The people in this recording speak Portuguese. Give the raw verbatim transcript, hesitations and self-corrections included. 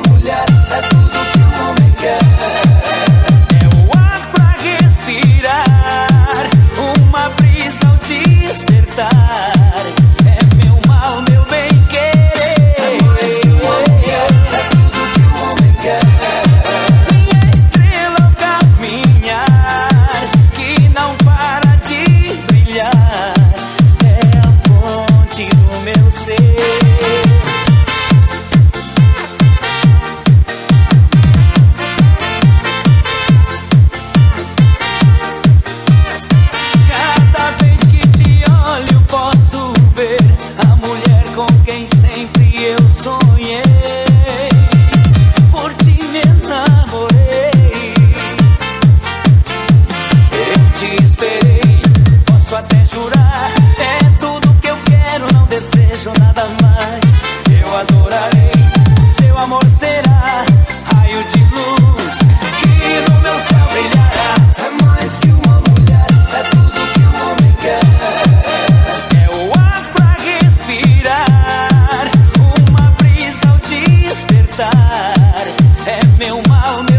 mulher é tudo que um homem quer. É o ar pra respirar, uma brisa ao despertar. É meu mal, meu bem querer. É mais que uma mulher, é tudo que um homem quer. Minha estrela ao caminhar, que não para de brilhar. É a fonte do meu ser. Cada vez que te olho posso ver a mulher com quem sempre eu sonhei. Por ti me enamorei, eu te esperei, posso até jurar. É tudo que eu quero, não desejo nada mais. Eu adorarei, seu amor será raio de luz que no meu céu brilhará. É mais que uma mulher, é tudo que um homem quer. É o ar pra respirar, uma brisa ao despertar. É meu mal,